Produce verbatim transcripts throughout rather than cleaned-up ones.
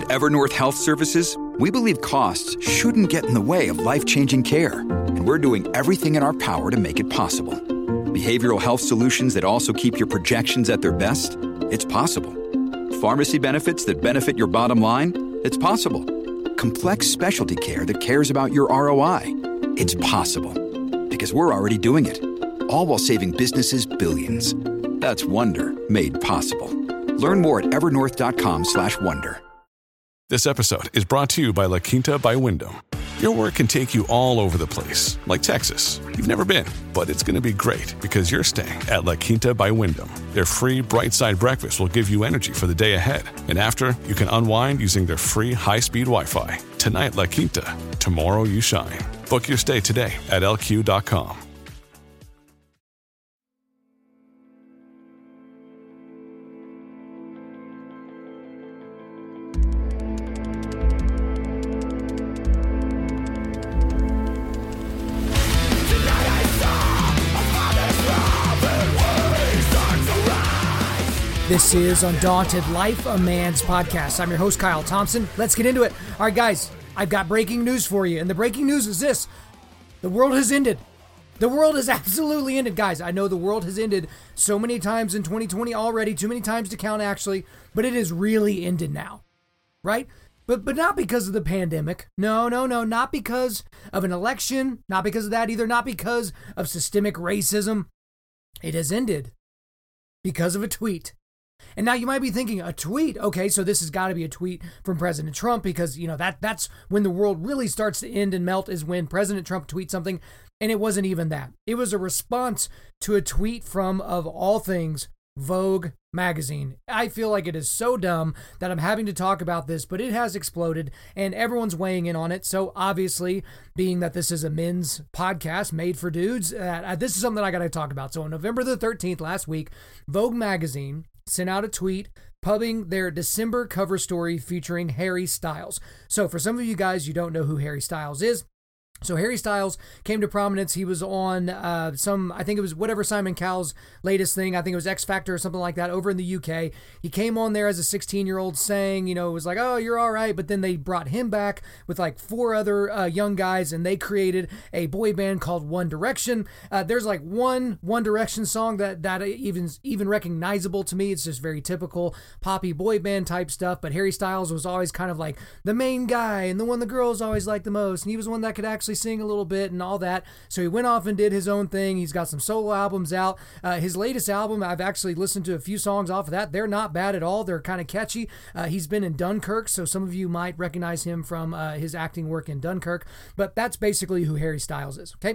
Evernorth Health Services, we believe costs shouldn't get in the way of life-changing care, and we're doing everything in our power to make it possible. Behavioral health solutions that also keep your projections at their best? It's possible. Pharmacy benefits that benefit your bottom line? It's possible. Complex specialty care that cares about your R O I? It's possible. Because we're already doing it. All while saving businesses billions. That's Wonder made possible. Learn more at evernorth.com slash wonder. This episode is brought to you by La Quinta by Wyndham. Your work can take you all over the place, like Texas. You've never been, but it's going to be great because you're staying at La Quinta by Wyndham. Their free Bright Side breakfast will give you energy for the day ahead. And after, you can unwind using their free high-speed Wi-Fi. Tonight, La Quinta. Tomorrow, you shine. Book your stay today at L Q dot com. This is Undaunted Life, a Man's Podcast. I'm your host, Kyle Thompson. Let's get into it. All right, guys, I've got breaking news for you. And the breaking news is this. The world has ended. The world has absolutely ended. Guys, I know the world has ended so many times in twenty twenty already, too many times to count actually, but it has really ended now, right? But but not because of the pandemic. No, no, no, not because of an election, not because of that either, not because of systemic racism. It has ended because of a tweet. And now you might be thinking, a tweet? Okay, so this has got to be a tweet from President Trump because, you know, that that's when the world really starts to end and melt is when President Trump tweets something. And it wasn't even that. It was a response to a tweet from, of all things, Vogue magazine. I feel like it is so dumb that I'm having to talk about this, but it has exploded and everyone's weighing in on it. So obviously, being that this is a men's podcast made for dudes, uh, this is something I got to talk about. So on November the thirteenth, last week, Vogue magazine sent out a tweet pubbing their December cover story featuring Harry Styles. So for some of you guys, you don't know who Harry Styles is. So Harry Styles came to prominence. He was on uh, some, I think it was whatever Simon Cowell's latest thing. I think it was X Factor or something like that over in the U K. He came on there as a sixteen-year-old saying, you know, it was like, oh, you're all right. But then they brought him back with like four other uh, young guys, and they created a boy band called One Direction. Uh, there's like one One Direction song that that even even recognizable to me. It's just very typical poppy boy band type stuff. But Harry Styles was always kind of like the main guy and the one the girls always liked the most. And he was one that could actually sing a little bit and all that. So he went off and did his own thing. He's got some solo albums out. Uh, his latest album, I've actually listened to a few songs off of that. They're not bad at all. They're kind of catchy. Uh, he's been in Dunkirk, so some of you might recognize him from uh, his acting work in Dunkirk. But that's basically who Harry Styles is, okay?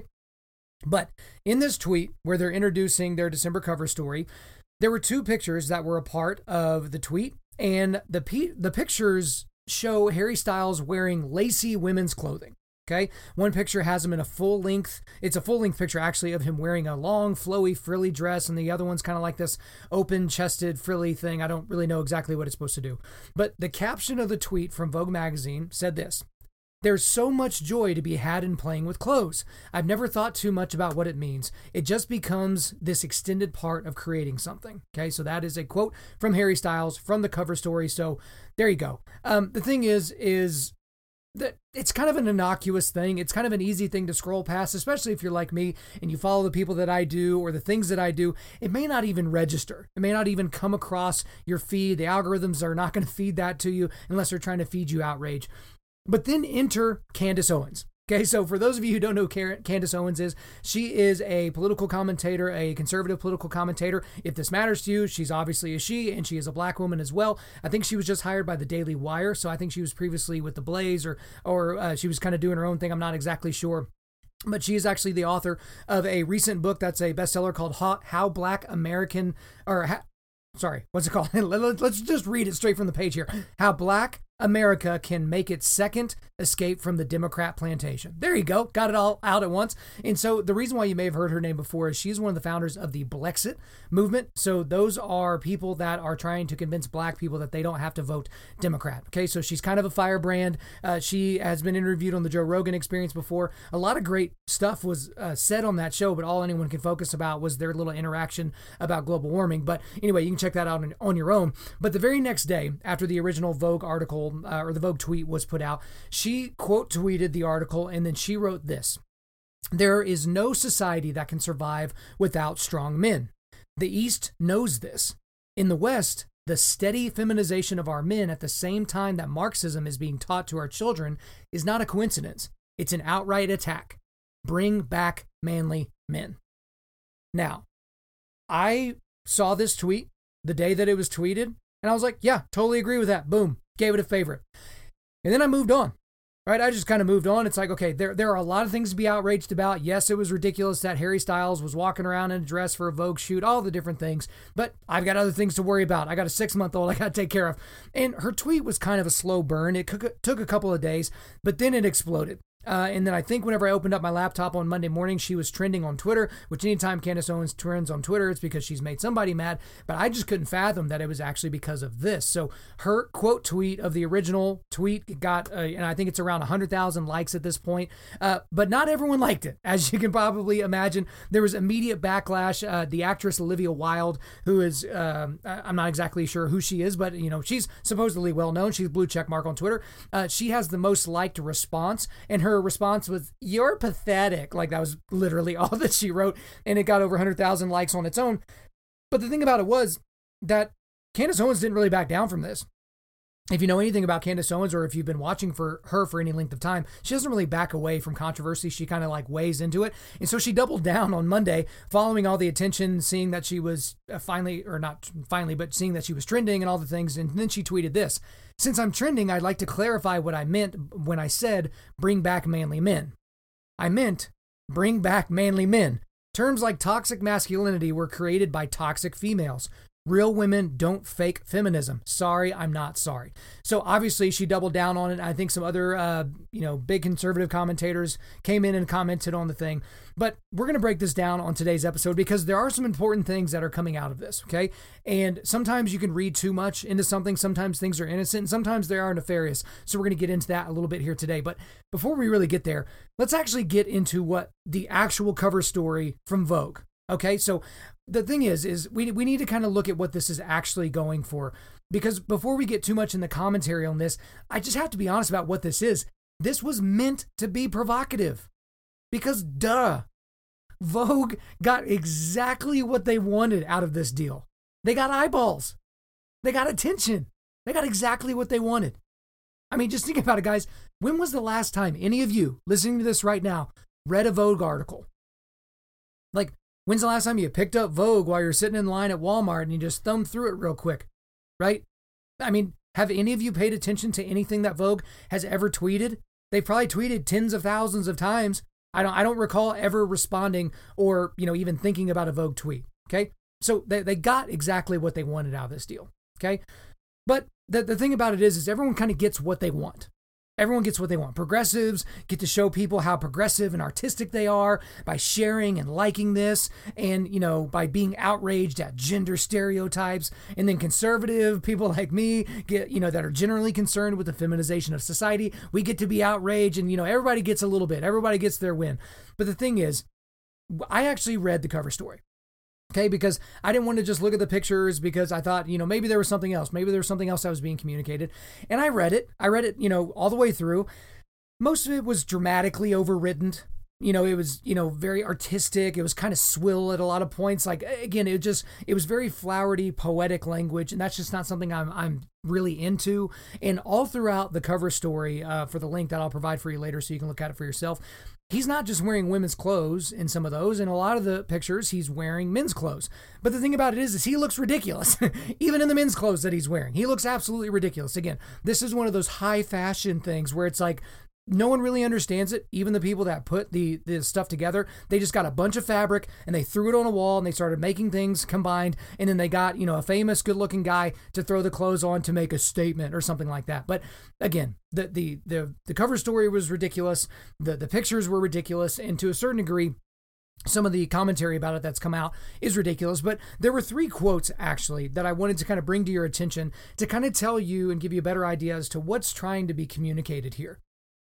But in this tweet where they're introducing their December cover story, there were two pictures that were a part of the tweet, and the pe- the pictures show Harry Styles wearing lacy women's clothing. Okay, one picture has him in a full length, it's a full length picture actually of him wearing a long, flowy, frilly dress, and the other one's kind of like this open chested, frilly thing. I don't really know exactly what it's supposed to do. But the caption of the tweet from Vogue magazine said this: "There's so much joy to be had in playing with clothes. I've never thought too much about what it means. It just becomes this extended part of creating something." Okay, so that is a quote from Harry Styles from the cover story. So there you go. Um, the thing is, is that it's kind of an innocuous thing. It's kind of an easy thing to scroll past, especially if you're like me and you follow the people that I do or the things that I do. It may not even register. It may not even come across your feed. The algorithms are not going to feed that to you unless they're trying to feed you outrage. But then enter Candace Owens. Okay, so for those of you who don't know who Candace Owens is, she is a political commentator, a conservative political commentator. If this matters to you, she's obviously a she, and she is a black woman as well. I think she was just hired by the Daily Wire, so I think she was previously with The Blaze, or or uh, she was kind of doing her own thing. I'm not exactly sure. But she is actually the author of a recent book that's a bestseller called How, How Black American, or how, sorry, what's it called? Let's just read it straight from the page here. How Black America Can Make Its Second Escape from the Democrat Plantation. There you go. Got it all out at once. And so the reason why you may have heard her name before is she's one of the founders of the Blexit movement. So those are people that are trying to convince black people that they don't have to vote Democrat. Okay, so she's kind of a firebrand. Uh, she has been interviewed on the Joe Rogan Experience before. A lot of great stuff was uh, said on that show, but all anyone can focus about was their little interaction about global warming. But anyway, you can check that out on, on your own. But the very next day, after the original Vogue article article uh, or the Vogue tweet was put out, she quote tweeted the article, and then she wrote this: "There is no society that can survive without strong men. The East knows this. In the West, the steady feminization of our men at the same time that Marxism is being taught to our children is not a coincidence. It's an outright attack. Bring back manly men." Now, I saw this tweet the day that it was tweeted, and I was like, yeah, totally agree with that. Boom. Gave it a favorite. And then I moved on. Right, I just kind of moved on. It's like, okay, there there are a lot of things to be outraged about. Yes, it was ridiculous that Harry Styles was walking around in a dress for a Vogue shoot, all the different things. But I've got other things to worry about. I got a six-month-old I got to take care of. And her tweet was kind of a slow burn. It took a couple of days, but then it exploded. Uh, and then I think whenever I opened up my laptop on Monday morning, she was trending on Twitter, which anytime Candace Owens trends on Twitter, it's because she's made somebody mad. But I just couldn't fathom that it was actually because of this. So her quote tweet of the original tweet got, uh, and I think it's around one hundred thousand likes at this point. Uh, but not everyone liked it. As you can probably imagine, there was immediate backlash. Uh, the actress Olivia Wilde, who is, um, I'm not exactly sure who she is, but you know, she's supposedly well known. She's blue check mark on Twitter. Uh, she has the most liked response, and her response was, "You're pathetic." Like, that was literally all that she wrote, and it got over one hundred thousand likes on its own. But the thing about it was that Candace Owens didn't really back down from this. If you know anything about Candace Owens, or if you've been watching for her for any length of time, she doesn't really back away from controversy. She kind of like weighs into it. And so she doubled down on Monday, following all the attention, seeing that she was finally, or not finally, but seeing that she was trending and all the things. And then she tweeted this: "Since I'm trending, I'd like to clarify what I meant when I said bring back manly men. I meant bring back manly men. Terms like toxic masculinity were created by toxic females. Real women don't fake feminism. Sorry, I'm not sorry." So obviously she doubled down on it. I think some other, uh, you know, big conservative commentators came in and commented on the thing. But we're going to break this down on today's episode because there are some important things that are coming out of this, okay? And sometimes you can read too much into something. Sometimes things are innocent, and sometimes they are nefarious. So we're going to get into that a little bit here today. But before we really get there, let's actually get into what the actual cover story from Vogue. Okay, so the thing is, is we we need to kind of look at what this is actually going for, because before we get too much in the commentary on this, I just have to be honest about what this is. This was meant to be provocative, because duh, Vogue got exactly what they wanted out of this deal. They got eyeballs. They got attention. They got exactly what they wanted. I mean, just think about it, guys. When was the last time any of you listening to this right now read a Vogue article? Like, when's the last time you picked up Vogue while you're sitting in line at Walmart and you just thumbed through it real quick, right? I mean, have any of you paid attention to anything that Vogue has ever tweeted? They've probably tweeted tens of thousands of times. I don't I don't recall ever responding or, you know, even thinking about a Vogue tweet, okay? So they, they got exactly what they wanted out of this deal, okay? But the, the thing about it is, is everyone kind of gets what they want. Everyone gets what they want. Progressives get to show people how progressive and artistic they are by sharing and liking this, and, you know, by being outraged at gender stereotypes. And then conservative people like me get, you know, that are generally concerned with the feminization of society, we get to be outraged, and, you know, everybody gets a little bit. Everybody gets their win. But the thing is, I actually read the cover story. Okay, because I didn't want to just look at the pictures, because I thought, you know, maybe there was something else. Maybe there was something else that was being communicated. And I read it. I read it, you know, all the way through. Most of it was dramatically overwritten. You know, it was, you know, very artistic. It was kind of swill at a lot of points. Like, again, it just, it was very flowery, poetic language. And that's just not something I'm, I'm really into. And all throughout the cover story, uh, for the link that I'll provide for you later so you can look at it for yourself, he's not just wearing women's clothes in some of those. In a lot of the pictures, he's wearing men's clothes. But the thing about it is, is he looks ridiculous. Even in the men's clothes that he's wearing, he looks absolutely ridiculous. Again, this is one of those high fashion things where it's like, no one really understands it. Even the people that put the, the stuff together, they just got a bunch of fabric and they threw it on a wall and they started making things combined. And then they got, you know, a famous good looking guy to throw the clothes on to make a statement or something like that. But again, the, the, the, the cover story was ridiculous. The, the pictures were ridiculous. And to a certain degree, some of the commentary about it that's come out is ridiculous. But there were three quotes actually that I wanted to kind of bring to your attention to kind of tell you and give you a better idea as to what's trying to be communicated here.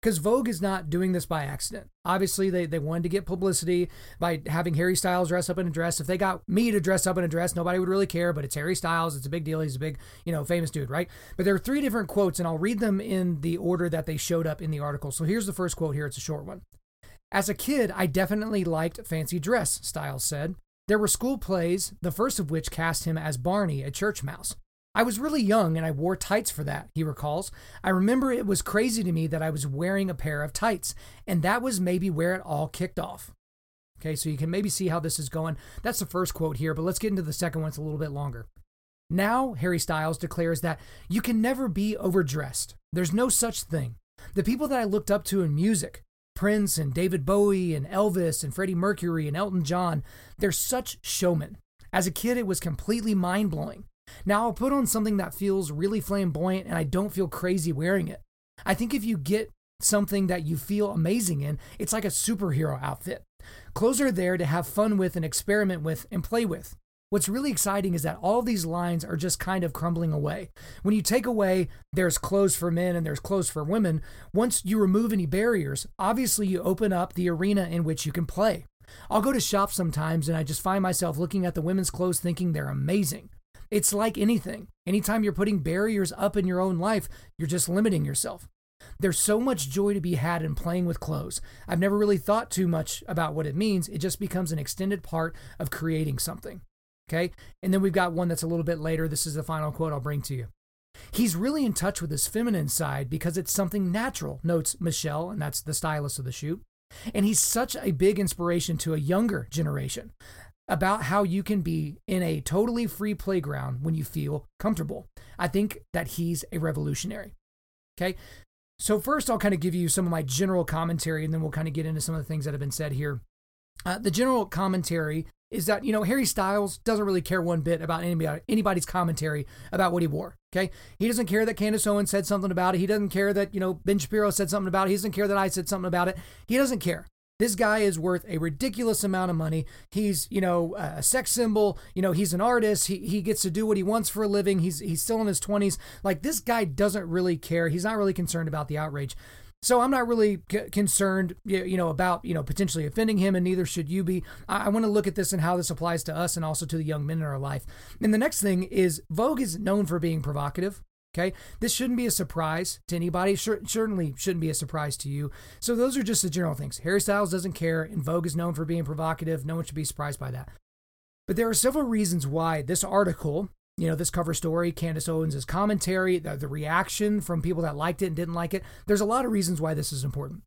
because Vogue is not doing this by accident. Obviously, they, they wanted to get publicity by having Harry Styles dress up in a dress. If they got me to dress up in a dress, nobody would really care, but it's Harry Styles. It's a big deal. He's a big, you know, famous dude, right? But there are three different quotes, and I'll read them in the order that they showed up in the article. So here's the first quote here. It's a short one. As a kid, I definitely liked fancy dress, Styles said. There were school plays, the first of which cast him as Barney, a church mouse. I was really young and I wore tights for that, he recalls. I remember it was crazy to me that I was wearing a pair of tights, and that was maybe where it all kicked off. Okay, so you can maybe see how this is going. That's the first quote here, but let's get into the second one. It's a little bit longer. Now, Harry Styles declares that you can never be overdressed. There's no such thing. The people that I looked up to in music, Prince and David Bowie and Elvis and Freddie Mercury and Elton John, they're such showmen. As a kid, it was completely mind-blowing. Now I'll put on something that feels really flamboyant and I don't feel crazy wearing it. I think if you get something that you feel amazing in, it's like a superhero outfit. Clothes are there to have fun with and experiment with and play with. What's really exciting is that all of these lines are just kind of crumbling away. When you take away there's clothes for men and there's clothes for women, once you remove any barriers, obviously you open up the arena in which you can play. I'll go to shops sometimes and I just find myself looking at the women's clothes thinking they're amazing. It's like anything. Anytime you're putting barriers up in your own life, you're just limiting yourself. There's so much joy to be had in playing with clothes. I've never really thought too much about what it means. It just becomes an extended part of creating something. Okay? And then we've got one that's a little bit later. This is the final quote I'll bring to you. He's really in touch with his feminine side because it's something natural, notes Michelle, and that's the stylist of the shoot. And he's such a big inspiration to a younger generation about how you can be in a totally free playground when you feel comfortable. I think that he's a revolutionary. Okay. So first I'll kind of give you some of my general commentary and then we'll kind of get into some of the things that have been said here. Uh, the general commentary is that, you know, Harry Styles doesn't really care one bit about anybody, anybody's commentary about what he wore. Okay. He doesn't care that Candace Owens said something about it. He doesn't care that, you know, Ben Shapiro said something about it. He doesn't care that I said something about it. He doesn't care. This guy is worth a ridiculous amount of money. He's, you know, a sex symbol. You know, he's an artist. He he gets to do what he wants for a living. He's he's still in his twenties. Like, this guy doesn't really care. He's not really concerned about the outrage. So I'm not really c- concerned, you know, about, you know, potentially offending him, and neither should you be. I, I want to look at this and how this applies to us and also to the young men in our life. And the next thing is Vogue is known for being provocative. Okay, this shouldn't be a surprise to anybody. Sure, certainly shouldn't be a surprise to you. So those are just the general things. Harry Styles doesn't care, and Vogue is known for being provocative. No one should be surprised by that. But there are several reasons why this article, you know, this cover story, Candace Owens' commentary, the, the reaction from people that liked it and didn't like it, there's a lot of reasons why this is important.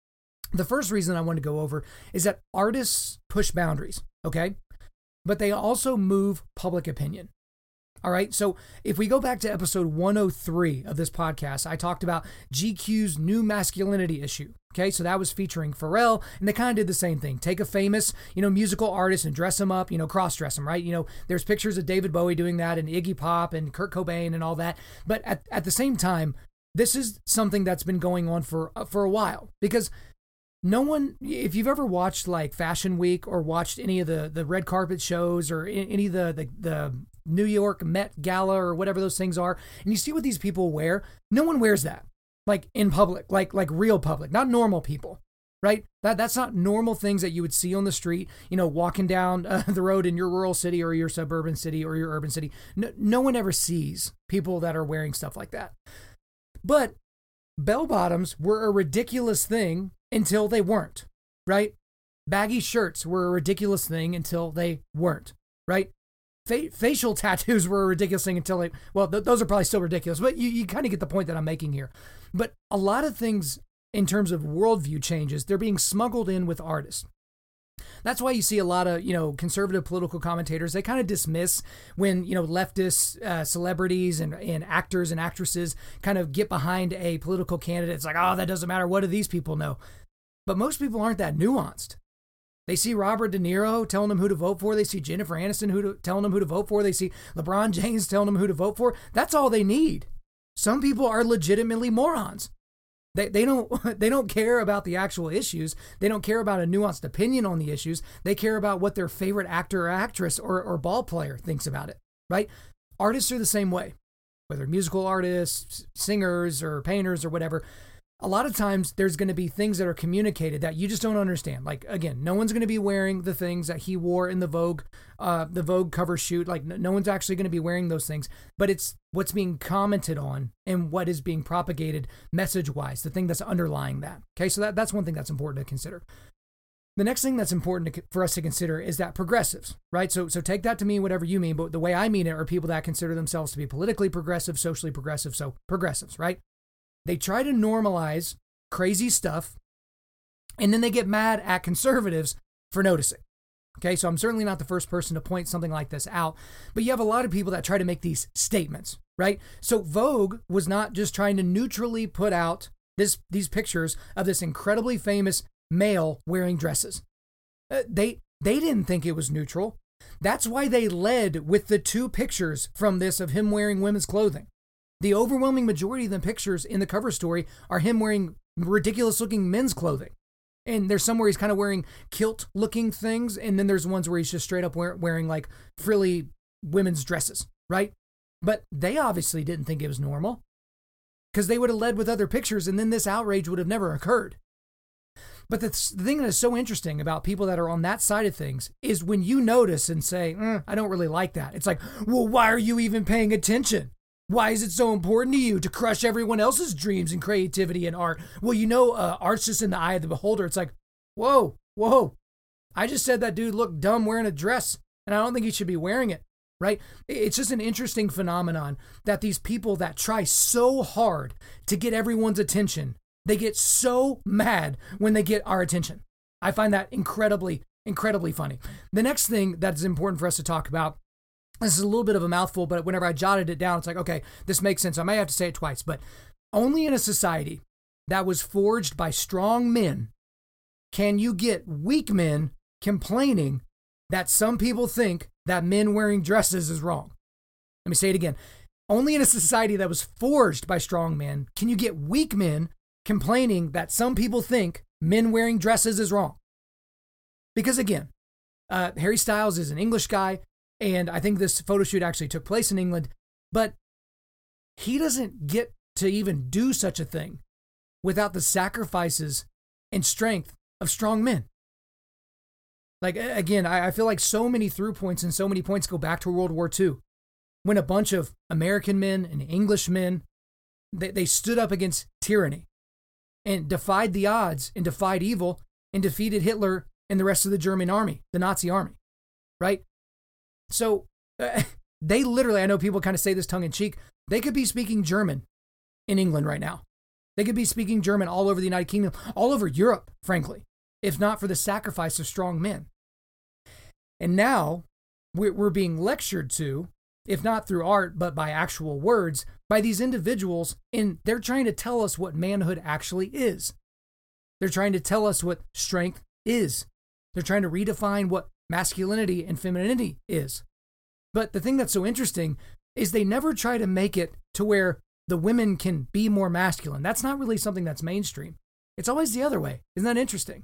The first reason I want to go over is that artists push boundaries, okay? But they also move public opinion. All right, so if we go back to episode one oh three of this podcast, I talked about G Q's new masculinity issue. Okay, so that was featuring Pharrell, and they kind of did the same thing. Take a famous, you know, musical artist and dress him up, you know, cross-dress him, right? You know, there's pictures of David Bowie doing that and Iggy Pop and Kurt Cobain and all that. But at, at the same time, this is something that's been going on for uh, for a while, because no one, if you've ever watched like Fashion Week or watched any of the, the red carpet shows or any of the, the, the New York Met Gala or whatever those things are, and you see what these people wear, no one wears that, like in public, like like real public, not normal people, right? That That's not normal things that you would see on the street, you know, walking down uh, the road in your rural city or your suburban city or your urban city. No, no one ever sees people that are wearing stuff like that. But bell bottoms were a ridiculous thing until they weren't, right? Baggy shirts were a ridiculous thing until they weren't, right? Fa- facial tattoos were a ridiculous thing until they, well, th- those are probably still ridiculous, but you, you kind of get the point that I'm making here. But a lot of things in terms of worldview changes, they're being smuggled in with artists. That's why you see a lot of, you know, conservative political commentators, they kind of dismiss when, you know, leftist uh, celebrities and, and actors and actresses kind of get behind a political candidate. It's like, oh, that doesn't matter. What do these people know? But most people aren't that nuanced. They see Robert De Niro telling them who to vote for. They see Jennifer Aniston who to, telling them who to vote for. They see LeBron James telling them who to vote for. That's all they need. Some people are legitimately morons. They they don't they don't care about the actual issues. They don't care about a nuanced opinion on the issues. They care about what their favorite actor or actress or, or ball player thinks about it, right? Artists are the same way, whether musical artists, singers, or painters or whatever. a lot of times there's going to be things that are communicated that you just don't understand. Like, again, no one's going to be wearing the things that he wore in the Vogue, uh, the Vogue cover shoot. Like, no one's actually going to be wearing those things, but it's what's being commented on and what is being propagated message-wise, the thing that's underlying that. Okay, so that, that's one thing that's important to consider. The next thing that's important to, for us to consider is that progressives, right? So, so take that to mean whatever you mean, but the way I mean it are people that consider themselves to be politically progressive, socially progressive, so progressives, right? They try to normalize crazy stuff, and then they get mad at conservatives for noticing. Okay, so I'm certainly not the first person to point something like this out, but you have a lot of people that try to make these statements, right? So Vogue was not just trying to neutrally put out this these pictures of this incredibly famous male wearing dresses. Uh, they they didn't think it was neutral. That's why they led with the two pictures from this of him wearing women's clothing. The overwhelming majority of the pictures in the cover story are him wearing ridiculous looking men's clothing. And there's some where he's kind of wearing kilt looking things. And then there's ones where he's just straight up wear, wearing like frilly women's dresses, right? But they obviously didn't think it was normal because they would have led with other pictures and then this outrage would have never occurred. But the, the thing that is so interesting about people that are on that side of things is when you notice and say, mm, I don't really like that. It's like, well, why are you even paying attention? Why is it so important to you to crush everyone else's dreams and creativity and art? Well, you know, uh, art's just in the eye of the beholder. It's like, whoa, whoa. I just said that dude looked dumb wearing a dress, and I don't think he should be wearing it, right? It's just an interesting phenomenon that these people that try so hard to get everyone's attention, they get so mad when they get our attention. I find that incredibly, incredibly funny. The next thing that is important for us to talk about, this is a little bit of a mouthful, but whenever I jotted it down, it's like, okay, this makes sense. I may have to say it twice, but only in a society that was forged by strong men can you get weak men complaining that some people think that men wearing dresses is wrong. Let me say it again. Only in a society that was forged by strong men can you get weak men complaining that some people think men wearing dresses is wrong. Because again, uh, Harry Styles is an English guy. And I think this photo shoot actually took place in England, but he doesn't get to even do such a thing without the sacrifices and strength of strong men. Like, again, I feel like so many through points and so many points go back to World War Two, when a bunch of American men and English men, they, they stood up against tyranny and defied the odds and defied evil and defeated Hitler and the rest of the German army, the Nazi army, right? So uh, they literally, I know people kind of say this tongue in cheek, they could be speaking German in England right now. They could be speaking German all over the United Kingdom, all over Europe, frankly, if not for the sacrifice of strong men. And now we're, we're being lectured to, if not through art, but by actual words, by these individuals, and they're trying to tell us what manhood actually is. They're trying to tell us what strength is. They're trying to redefine what masculinity and femininity is. But the thing that's so interesting is they never try to make it to where the women can be more masculine. That's not really something that's mainstream. It's always the other way. Isn't that interesting?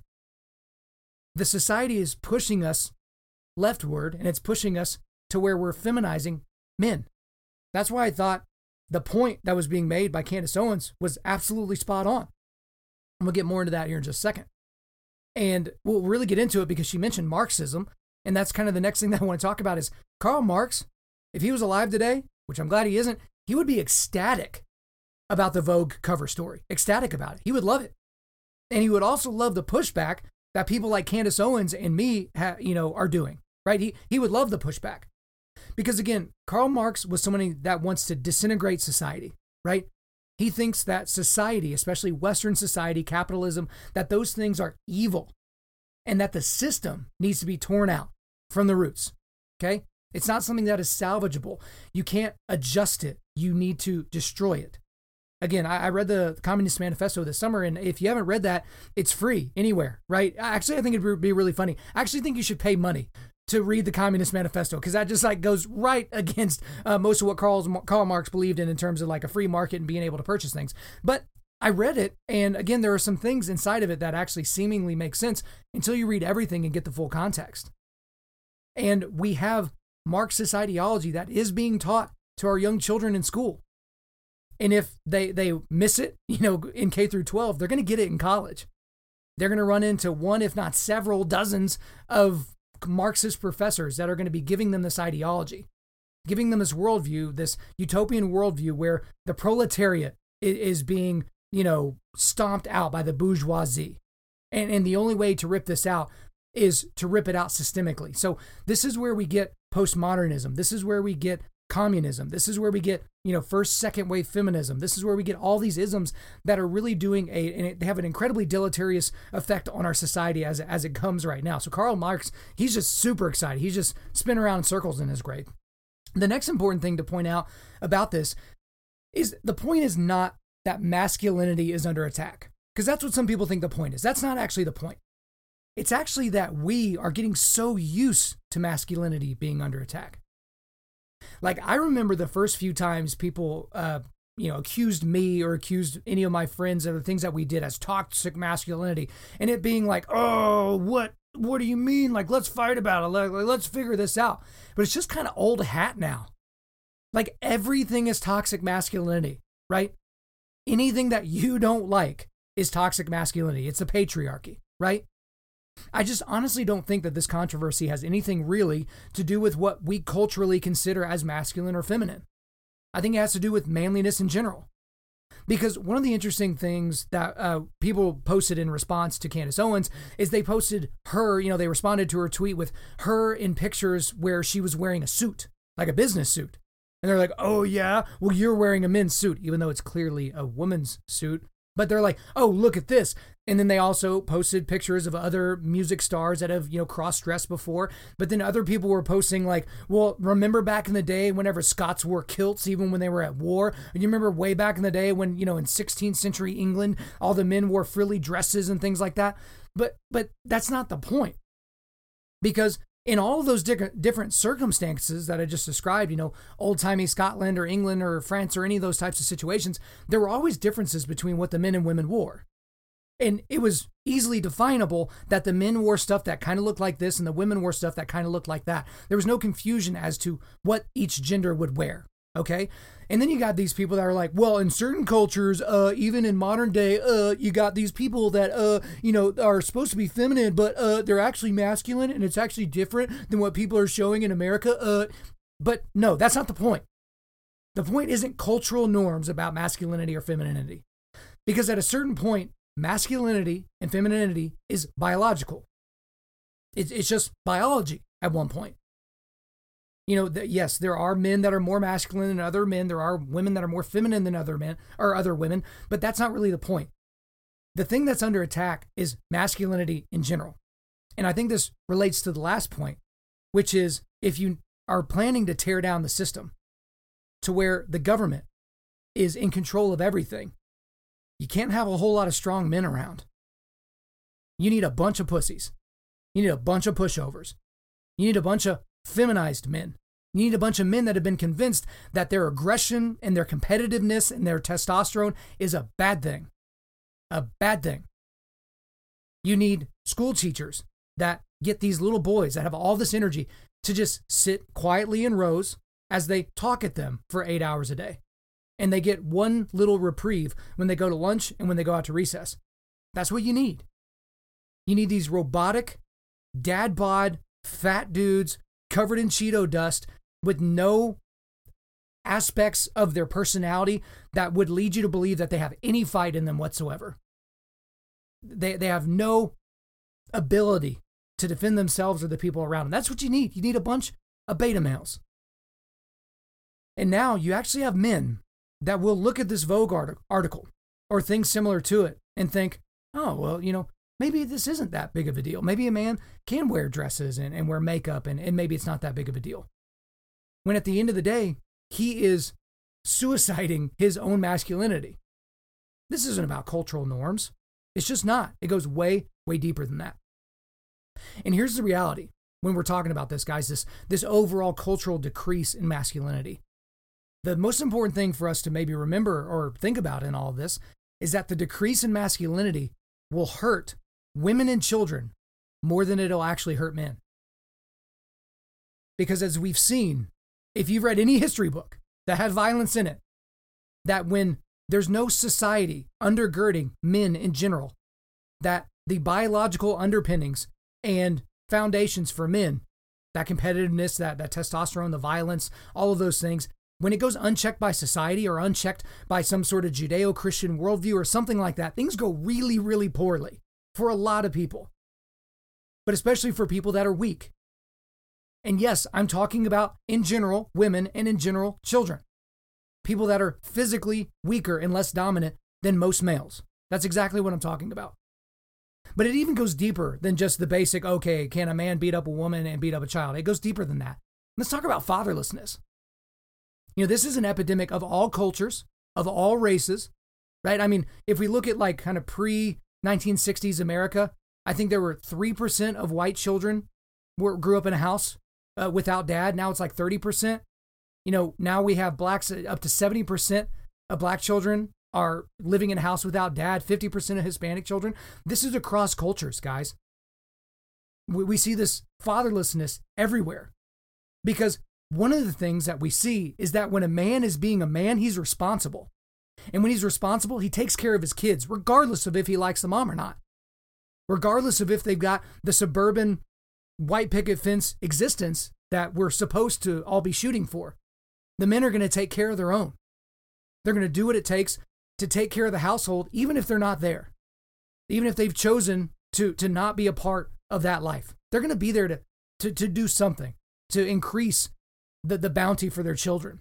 The society is pushing us leftward, and it's pushing us to where we're feminizing men. That's why I thought the point that was being made by Candace Owens was absolutely spot on. And we'll get more into that here in just a second. And we'll really get into it because she mentioned Marxism. And that's kind of the next thing that I want to talk about is Karl Marx. If he was alive today, which I'm glad he isn't, he would be ecstatic about the Vogue cover story. Ecstatic about it. He would love it. And he would also love the pushback that people like Candace Owens and me, ha, you know, are doing, right? He, he would love the pushback. Because again, Karl Marx was somebody that wants to disintegrate society, right? He thinks that society, especially Western society, capitalism, that those things are evil and that the system needs to be torn out from the roots, okay? It's not something that is salvageable. You can't adjust it. You need to destroy it. Again, I, I read the Communist Manifesto this summer, and if you haven't read that, it's free anywhere, right? Actually, I think it'd be really funny. I actually think you should pay money to read the Communist Manifesto, because that just like goes right against uh, most of what Karl, Karl Marx believed in in terms of like a free market and being able to purchase things. But I read it, and again, there are some things inside of it that actually seemingly make sense until you read everything and get the full context. And we have Marxist ideology that is being taught to our young children in school. And if they, they miss it, you know, in K through twelve, they're going to get it in college. They're going to run into one, if not several dozens of Marxist professors that are going to be giving them this ideology, giving them this worldview, this utopian worldview where the proletariat is being, you know, stomped out by the bourgeoisie. And, and the only way to rip this out is to rip it out systemically. So this is where we get postmodernism. This is where we get communism. This is where we get, you know, first, second wave feminism. This is where we get all these isms that are really doing a, and it, they have an incredibly deleterious effect on our society as, as it comes right now. So Karl Marx, he's just super excited. He's just spinning around in circles in his grave. The next important thing to point out about this is the point is not that masculinity is under attack, because that's what some people think the point is. That's not actually the point. It's actually that we are getting so used to masculinity being under attack. Like, I remember the first few times people, uh, you know, accused me or accused any of my friends of the things that we did as toxic masculinity, and it being like, oh, what, what do you mean? Like, let's fight about it. Like, let's figure this out. But it's just kind of old hat now. Like, everything is toxic masculinity, right? Anything that you don't like is toxic masculinity. It's the patriarchy, right? I just honestly don't think that this controversy has anything really to do with what we culturally consider as masculine or feminine. I think it has to do with manliness in general. Because one of the interesting things that uh, people posted in response to Candace Owens is they posted her, you know, they responded to her tweet with her in pictures where she was wearing a suit, like a business suit. And they're like, oh yeah, well, you're wearing a men's suit, even though it's clearly a woman's suit. But they're like, oh, look at this. And then they also posted pictures of other music stars that have, you know, cross-dressed before. But then other people were posting like, well, remember back in the day whenever Scots wore kilts, even when they were at war? And you remember way back in the day when, you know, in sixteenth century England, all the men wore frilly dresses and things like that. But but that's not the point. Because in all of those different different circumstances that I just described, you know, old-timey Scotland or England or France or any of those types of situations, there were always differences between what the men and women wore. And it was easily definable that the men wore stuff that kind of looked like this and the women wore stuff that kind of looked like that. There was no confusion as to what each gender would wear. Okay. And then you got these people that are like, well, in certain cultures, uh, even in modern day, uh, you got these people that, uh, you know, are supposed to be feminine, but, uh, they're actually masculine and it's actually different than what people are showing in America. Uh, but no, that's not the point. The point isn't cultural norms about masculinity or femininity, because at a certain point, masculinity and femininity is biological. It's, it's just biology at one point. You know, the, yes, there are men that are more masculine than other men. There are women that are more feminine than other men or other women, but that's not really the point. The thing that's under attack is masculinity in general. And I think this relates to the last point, which is if you are planning to tear down the system to where the government is in control of everything, you can't have a whole lot of strong men around. You need a bunch of pussies. You need a bunch of pushovers. You need a bunch of feminized men. You need a bunch of men that have been convinced that their aggression and their competitiveness and their testosterone is a bad thing. A bad thing. You need school teachers that get these little boys that have all this energy to just sit quietly in rows as they talk at them for eight hours a day. And they get one little reprieve when they go to lunch and when they go out to recess. That's what you need. You need these robotic, dad bod, fat dudes covered in Cheeto dust with no aspects of their personality that would lead you to believe that they have any fight in them whatsoever. They, they have no ability to defend themselves or the people around them. That's what you need. You need a bunch of beta males. And now you actually have men that will look at this Vogue article or things similar to it and think, oh, well, you know, maybe this isn't that big of a deal. Maybe a man can wear dresses and, and wear makeup and, and maybe it's not that big of a deal. When at the end of the day, he is suiciding his own masculinity. This isn't about cultural norms. It's just not. It goes way, way deeper than that. And here's the reality when we're talking about this, guys, this, this overall cultural decrease in masculinity. The most important thing for us to maybe remember or think about in all of this is that the decrease in masculinity will hurt women and children more than it'll actually hurt men. Because as we've seen, if you've read any history book that had violence in it, that when there's no society undergirding men in general, that the biological underpinnings and foundations for men, that competitiveness, that, that testosterone, the violence, all of those things, when it goes unchecked by society or unchecked by some sort of Judeo-Christian worldview or something like that, things go really, really poorly for a lot of people, but especially for people that are weak. And yes, I'm talking about, in general, women and in general, children. People that are physically weaker and less dominant than most males. That's exactly what I'm talking about. But it even goes deeper than just the basic, okay, can a man beat up a woman and beat up a child? It goes deeper than that. Let's talk about fatherlessness. You know, this is an epidemic of all cultures, of all races, right? I mean, if we look at like kind of pre nineteen sixties America, I think there were three percent of white children were, grew up in a house uh, without dad. Now it's like thirty percent. You know, now we have blacks, up to seventy percent of black children are living in a house without dad, fifty percent of Hispanic children. This is across cultures, guys. We, we see this fatherlessness everywhere because one of the things that we see is that when a man is being a man, he's responsible. And when he's responsible, he takes care of his kids, regardless of if he likes the mom or not. Regardless of if they've got the suburban white picket fence existence that we're supposed to all be shooting for. The men are going to take care of their own. They're going to do what it takes to take care of the household, even if they're not there. Even if they've chosen to, to not be a part of that life. They're going to be there to, to, to do something, to increase the, the bounty for their children.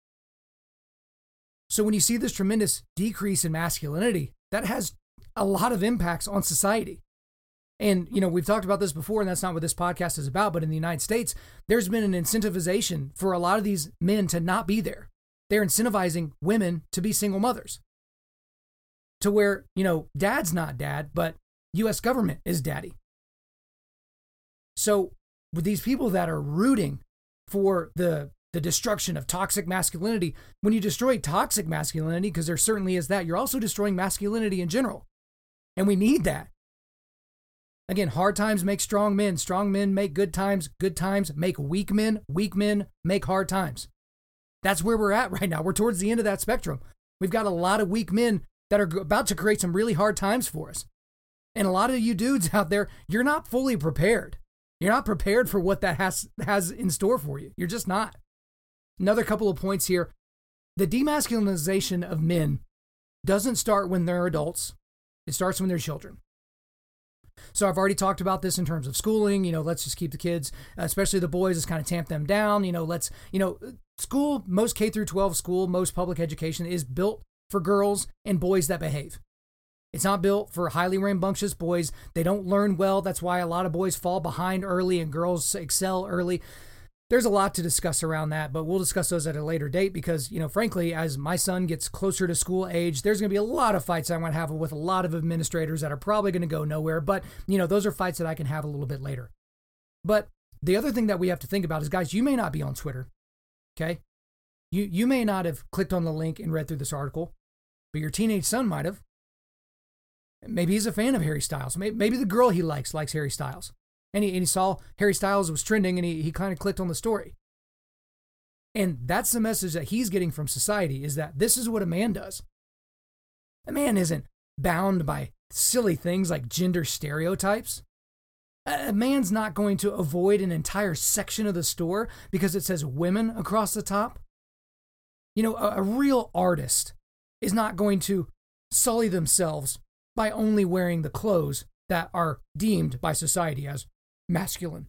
So when you see this tremendous decrease in masculinity, that has a lot of impacts on society. And, you know, we've talked about this before, and that's not what this podcast is about, but in the United States, there's been an incentivization for a lot of these men to not be there. They're incentivizing women to be single mothers. To where, you know, dad's not dad, but U S government is daddy. So with these people that are rooting for the, the destruction of toxic masculinity, when you destroy toxic masculinity, because there certainly is that, you're also destroying masculinity in general. And we need that. Again, hard times make strong men. Strong men make good times. Good times make weak men. Weak men make hard times. That's where we're at right now. We're towards the end of that spectrum. We've got a lot of weak men that are about to create some really hard times for us. And a lot of you dudes out there, you're not fully prepared. You're not prepared for what that has, has in store for you. You're just not. Another couple of points here. The demasculinization of men doesn't start when they're adults. It starts when they're children. So I've already talked about this in terms of schooling. You know, let's just keep the kids, especially the boys, let's kind of tamp them down. You know, let's, you know, school, most K through twelve school, most public education is built for girls and boys that behave. It's not built for highly rambunctious boys. They don't learn well. That's why a lot of boys fall behind early and girls excel early. There's a lot to discuss around that, but we'll discuss those at a later date because, you know, frankly, as my son gets closer to school age, there's going to be a lot of fights I'm going to have with a lot of administrators that are probably going to go nowhere. But, you know, those are fights that I can have a little bit later. But the other thing that we have to think about is, guys, you may not be on Twitter, okay? You, you may not have clicked on the link and read through this article, but your teenage son might have. Maybe he's a fan of Harry Styles. Maybe, maybe the girl he likes likes Harry Styles. And he, and he saw Harry Styles was trending and he, he kind of clicked on the story. And that's the message that he's getting from society, is that this is what a man does. A man isn't bound by silly things like gender stereotypes. A man's not going to avoid an entire section of the store because it says women across the top. You know, a, a real artist is not going to sully themselves by only wearing the clothes that are deemed by society as masculine.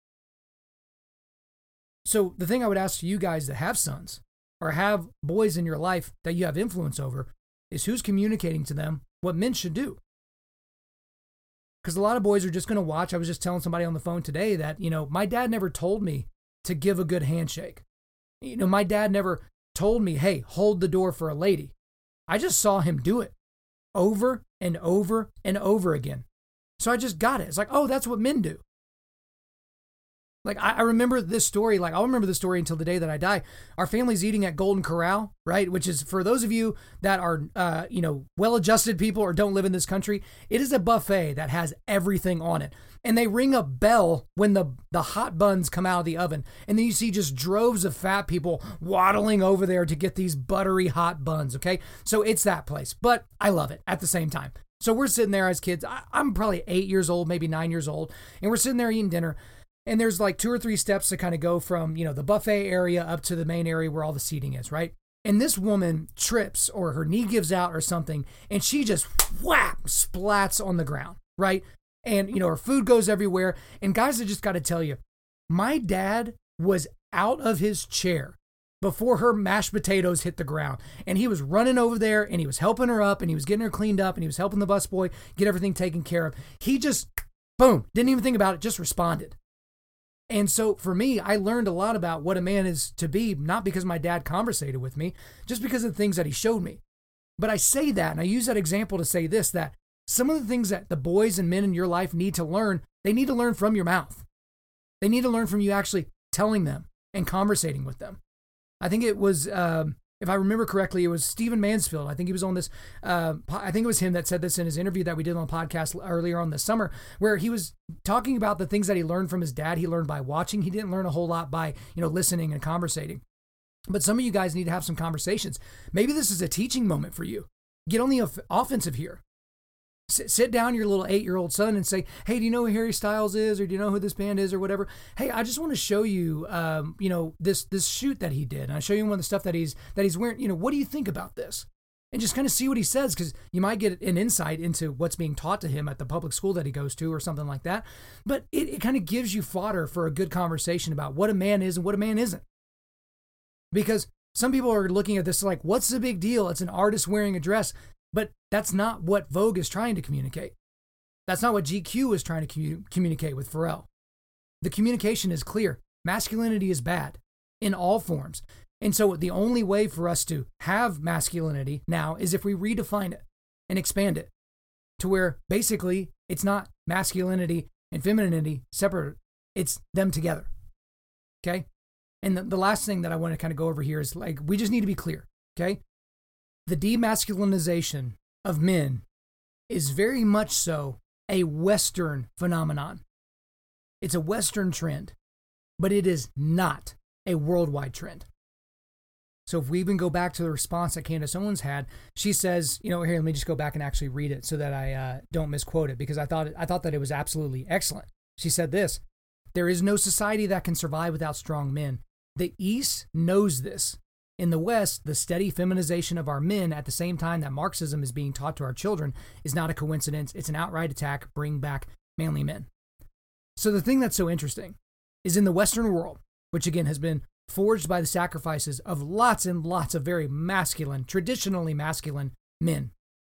So the thing I would ask you guys that have sons or have boys in your life that you have influence over is who's communicating to them what men should do. Because a lot of boys are just going to watch. I was just telling somebody on the phone today that, you know, my dad never told me to give a good handshake. You know, my dad never told me, hey, hold the door for a lady. I just saw him do it over and over and over again. So I just got it. It's like, oh, that's what men do. Like, I, I remember this story, like, I'll remember this story until the day that I die. Our family's eating at Golden Corral, right? Which is, for those of you that are, uh, you know, well-adjusted people or don't live in this country, it is a buffet that has everything on it. And they ring a bell when the, the hot buns come out of the oven. And then you see just droves of fat people waddling over there to get these buttery hot buns, okay? So it's that place. But I love it at the same time. So we're sitting there as kids. I, I'm probably eight years old, maybe nine years old. And we're sitting there eating dinner. And there's like two or three steps to kind of go from, you know, the buffet area up to the main area where all the seating is, right? And this woman trips or her knee gives out or something, and she just whap, splats on the ground, right? And, you know, her food goes everywhere. And guys, I just got to tell you, my dad was out of his chair before her mashed potatoes hit the ground. And he was running over there and he was helping her up and he was getting her cleaned up and he was helping the busboy get everything taken care of. He just, boom, didn't even think about it, just responded. And so for me, I learned a lot about what a man is to be, not because my dad conversated with me, just because of the things that he showed me. But I say that, and I use that example to say this, that some of the things that the boys and men in your life need to learn, they need to learn from your mouth. They need to learn from you actually telling them and conversating with them. I think it was, um, if I remember correctly, it was Stephen Mansfield. I think he was on this, uh, I think it was him that said this in his interview that we did on the podcast earlier on this summer, where he was talking about the things that he learned from his dad. He learned by watching. He didn't learn a whole lot by, you know, listening and conversating. But some of you guys need to have some conversations. Maybe this is a teaching moment for you. Get on the off- offensive here. S- sit down your little eight-year-old son and say, hey, do you know who Harry Styles is? Or do you know who this band is or whatever? Hey, I just want to show you, um, you know, this this shoot that he did. And I show you one of the stuff that he's that he's wearing. You know, what do you think about this? And just kind of see what he says, because you might get an insight into what's being taught to him at the public school that he goes to or something like that. But it, it kind of gives you fodder for a good conversation about what a man is and what a man isn't. Because some people are looking at this like, what's the big deal? It's an artist wearing a dress. But that's not what Vogue is trying to communicate. That's not what G Q is trying to commu- communicate with Pharrell. The communication is clear. Masculinity is bad in all forms. And so the only way for us to have masculinity now is if we redefine it and expand it to where basically it's not masculinity and femininity separate. It's them together. Okay? And the, the last thing that I want to kind of go over here is like, we just need to be clear. Okay? The demasculinization of men is very much so a Western phenomenon. It's a Western trend, but it is not a worldwide trend. So if we even go back to the response that Candace Owens had, she says, you know, here, let me just go back and actually read it so that I uh, don't misquote it, because I thought I thought that it was absolutely excellent. She said this: there is no society that can survive without strong men. The East knows this. In the West, the steady feminization of our men at the same time that Marxism is being taught to our children is not a coincidence. It's an outright attack. Bring back manly men. So the thing that's so interesting is in the Western world, which again has been forged by the sacrifices of lots and lots of very masculine, traditionally masculine men,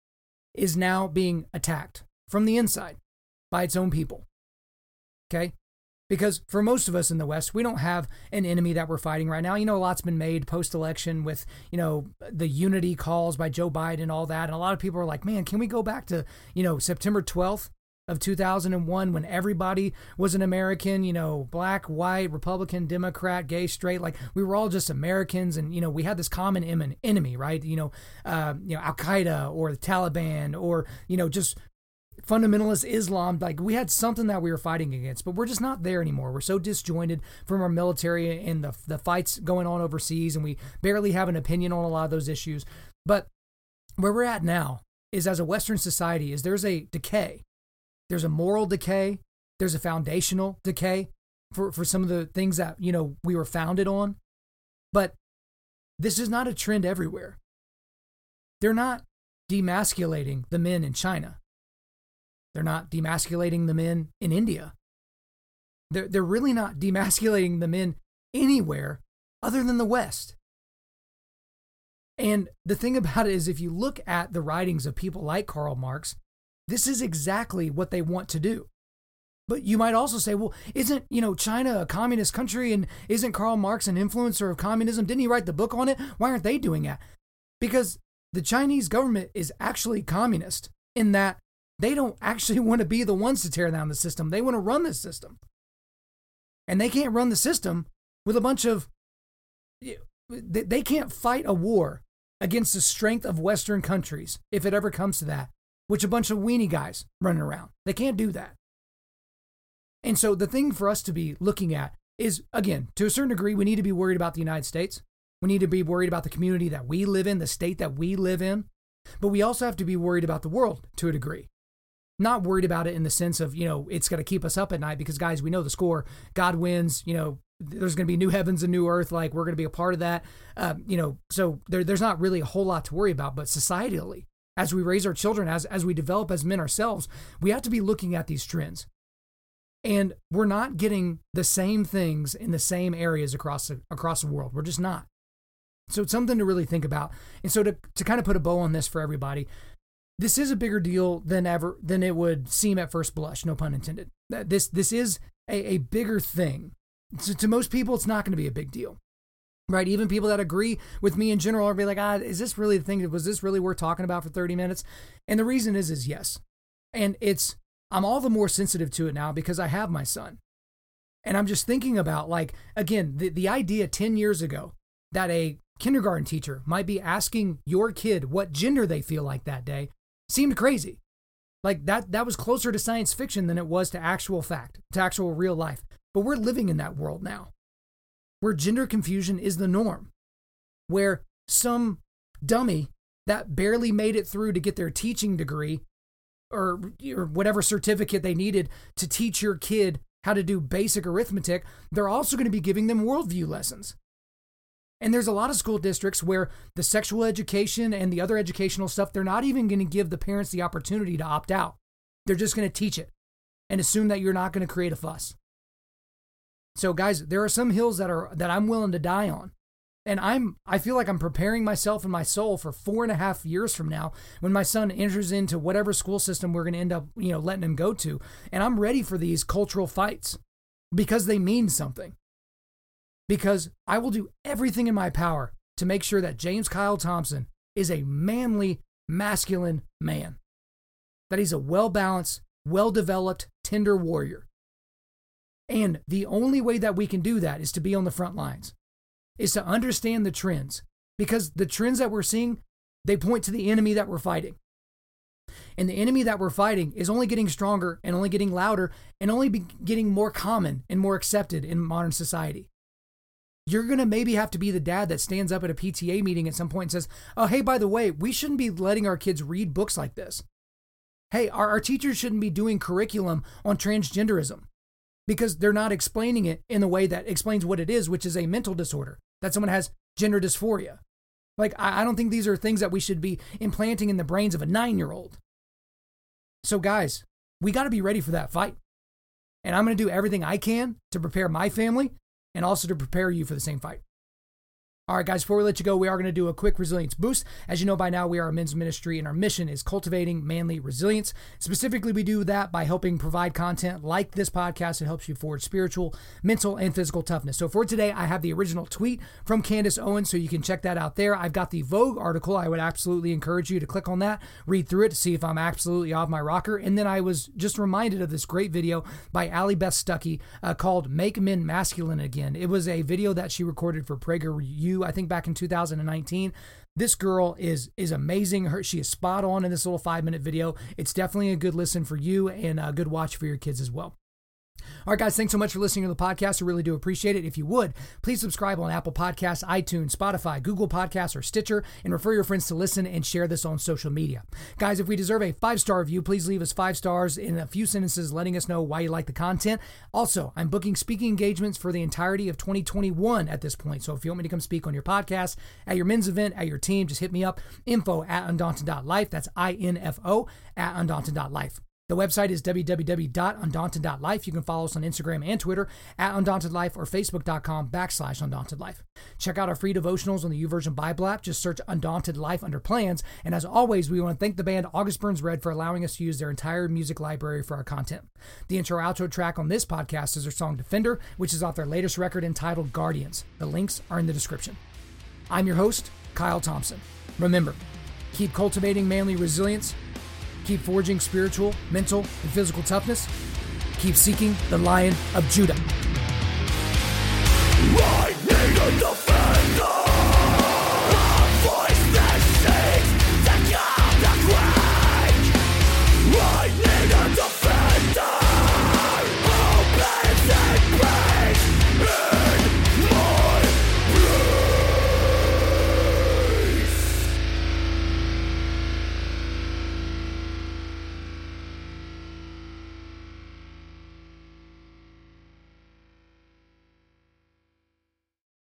is now being attacked from the inside by its own people. Okay? Because for most of us in the West, we don't have an enemy that we're fighting right now. You know, a lot's been made post-election with, you know, the unity calls by Joe Biden and all that. And a lot of people are like, man, can we go back to, you know, September twelfth of two thousand one when everybody was an American, you know, black, white, Republican, Democrat, gay, straight, like we were all just Americans. And, you know, we had this common enemy, right? You know, uh, you know, Al-Qaeda or the Taliban or, you know, just fundamentalist Islam. Like we had something that we were fighting against, but we're just not there anymore. We're so disjointed from our military and the the fights going on overseas, and we barely have an opinion on a lot of those issues. But where we're at now is, as a Western society, is there's a decay. There's a moral decay. There's a foundational decay for, for some of the things that, you know, we were founded on. But this is not a trend everywhere. They're not demasculating the men in China. They're not demasculating the men in India. They're, they're really not demasculating the men anywhere other than the West. And the thing about it is, if you look at the writings of people like Karl Marx, this is exactly what they want to do. But you might also say, well, isn't, you know, China a communist country, and isn't Karl Marx an influencer of communism? Didn't he write the book on it? Why aren't they doing that? Because the Chinese government is actually communist in that they don't actually want to be the ones to tear down the system. They want to run this system. And they can't run the system with a bunch of, they can't fight a war against the strength of Western countries, if it ever comes to that, which a bunch of weenie guys running around. They can't do that. And so the thing for us to be looking at is, again, to a certain degree, we need to be worried about the United States. We need to be worried about the community that we live in, the state that we live in. But we also have to be worried about the world to a degree. Not worried about it in the sense of, you know, it's going to keep us up at night because, guys, we know the score. God wins, you know, there's going to be new heavens and new earth. Like, we're going to be a part of that. Uh, you know, so there, there's not really a whole lot to worry about. But societally, as we raise our children, as, as we develop as men ourselves, we have to be looking at these trends. And we're not getting the same things in the same areas across the, across the world. We're just not. So it's something to really think about. And so to, to kind of put a bow on this for everybody, this is a bigger deal than ever, than it would seem at first blush, no pun intended. This, this is a, a bigger thing. So to most people, it's not going to be a big deal, right? Even people that agree with me in general are be like, ah, is this really the thing? Was this really worth talking about for thirty minutes? And the reason is, is yes. And it's, I'm all the more sensitive to it now because I have my son. And I'm just thinking about, like, again, the, the idea ten years ago that a kindergarten teacher might be asking your kid what gender they feel like that day seemed crazy. Like that, that was closer to science fiction than it was to actual fact, to actual real life. But we're living in that world now, where gender confusion is the norm, where some dummy that barely made it through to get their teaching degree or, or whatever certificate they needed to teach your kid how to do basic arithmetic, they're also going to be giving them worldview lessons. And there's a lot of school districts where the sexual education and the other educational stuff, they're not even going to give the parents the opportunity to opt out. They're just going to teach it and assume that you're not going to create a fuss. So guys, there are some hills that are that I'm willing to die on. And I'm I feel like I'm preparing myself and my soul for four and a half years from now when my son enters into whatever school system we're going to end up, you know, letting him go to. And I'm ready for these cultural fights because they mean something. Because I will do everything in my power to make sure that James Kyle Thompson is a manly, masculine man. That he's a well-balanced, well-developed, tender warrior. And the only way that we can do that is to be on the front lines, is to understand the trends. Because the trends that we're seeing, they point to the enemy that we're fighting. And the enemy that we're fighting is only getting stronger and only getting louder and only be getting more common and more accepted in modern society. You're going to maybe have to be the dad that stands up at a P T A meeting at some point and says, oh, hey, by the way, we shouldn't be letting our kids read books like this. Hey, our, our teachers shouldn't be doing curriculum on transgenderism because they're not explaining it in the way that explains what it is, which is a mental disorder, that someone has gender dysphoria. Like, I, I don't think these are things that we should be implanting in the brains of a nine-year-old. So guys, we got to be ready for that fight. And I'm going to do everything I can to prepare my family and also to prepare you for the same fight. All right, guys, before we let you go, we are going to do a quick resilience boost. As you know by now, we are a men's ministry, and our mission is cultivating manly resilience. Specifically, we do that by helping provide content like this podcast that helps you forge spiritual, mental, and physical toughness. So for today, I have the original tweet from Candace Owens, so you can check that out there. I've got the Vogue article. I would absolutely encourage you to click on that, read through it to see if I'm absolutely off my rocker. And then I was just reminded of this great video by Allie Beth Stuckey uh, called Make Men Masculine Again. It was a video that she recorded for PragerU, I think back in two thousand nineteen. This girl is is amazing. Her she is spot on in this little five minute video. It's definitely a good listen for you and a good watch for your kids as well. All right, guys, thanks so much for listening to the podcast. I really do appreciate it. If you would, please subscribe on Apple Podcasts, iTunes, Spotify, Google Podcasts, or Stitcher, and refer your friends to listen and share this on social media. Guys, if we deserve a five-star review, please leave us five stars in a few sentences letting us know why you like the content. Also, I'm booking speaking engagements for the entirety of twenty twenty-one at this point. So if you want me to come speak on your podcast, at your men's event, at your team, just hit me up. Info at undaunted dot life. That's I N F O at undaunted dot life. The website is w w w dot undaunted dot life. You can follow us on Instagram and Twitter at undaunted life or facebook.com backslash undaunted life. Check out our free devotionals on the YouVersion Bible app. Just search Undaunted Life under plans. And as always, we want to thank the band August Burns Red for allowing us to use their entire music library for our content. The intro outro track on this podcast is their song Defender, which is off their latest record entitled Guardians. The links are in the description. I'm your host, Kyle Thompson. Remember, keep cultivating manly resilience. Keep forging spiritual, mental, and physical toughness. Keep seeking the Lion of Judah.